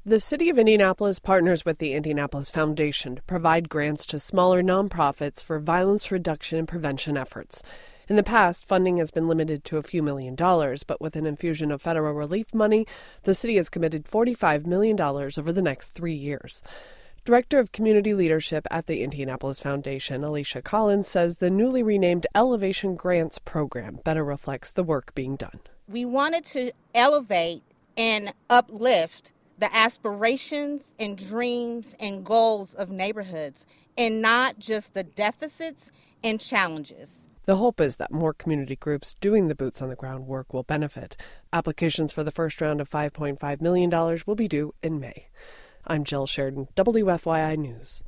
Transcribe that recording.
The City of Indianapolis partners with the Indianapolis Foundation to provide grants to smaller nonprofits for violence reduction and prevention efforts. In the past, funding has been limited to a few $1,000,000, but with an infusion of federal relief money, the city has committed $45 million over the next 3 years. Director of Community Leadership at the Indianapolis Foundation, Alicia Collins, says the newly renamed Elevation Grants program better reflects the work being done. We wanted to elevate and uplift the aspirations and dreams and goals of neighborhoods, and not just the deficits and challenges. The hope is that more community groups doing the boots-on-the-ground work will benefit. Applications for the first round of $5.5 million will be due in May. I'm Jill Sheridan, WFYI News.